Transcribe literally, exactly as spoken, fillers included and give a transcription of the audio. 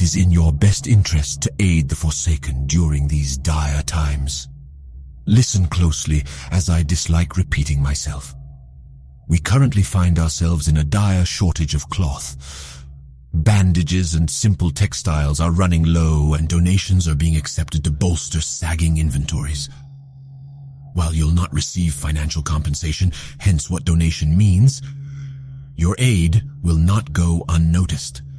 is in your best interest to aid the Forsaken during these dire times. Listen closely, as I dislike repeating myself. We currently find ourselves in a dire shortage of cloth. Bandages and simple textiles are running low, and donations are being accepted to bolster sagging inventories. While you'll not receive financial compensation, hence what donation means, your aid will not go unnoticed.